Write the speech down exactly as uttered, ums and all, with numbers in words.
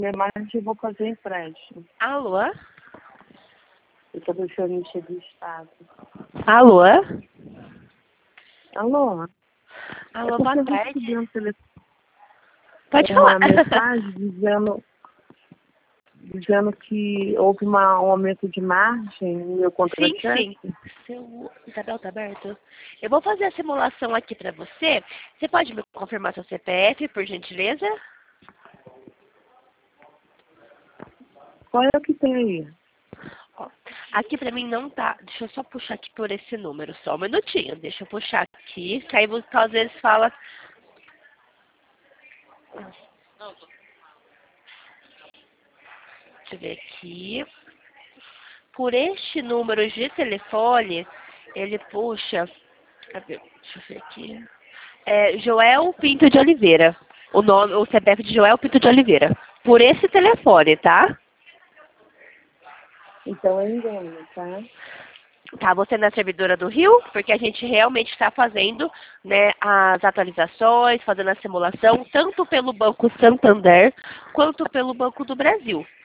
Telemar eu vou fazer empréstimo. Alô? Eu tô deixando encher do estado. Alô? Alô? Alô, É porque boa eu tarde. recebi um telefone, Pode uma falar. mensagem dizendo, dizendo que houve uma, um aumento de margem no meu Sim, contra-cheque. sim. Seu Isabel tá aberto? Eu vou fazer a simulação aqui pra você. Você pode me confirmar seu C P F, por gentileza? Qual é o que tem aí? Ó, aqui pra mim não tá. Deixa eu só puxar aqui por esse número, só um minutinho. Deixa eu puxar aqui, que aí você às vezes fala. Deixa eu ver aqui. Por este número de telefone, ele puxa. Cadê? Deixa eu ver aqui. É Joel Pinto de Oliveira. O nome, o C P F de Joel Pinto de Oliveira. Por esse telefone, tá? Então é engano, tá? Tá, você na servidora do Rio, porque a gente realmente está fazendo, né, as atualizações, fazendo a simulação, tanto pelo Banco Santander, quanto pelo Banco do Brasil.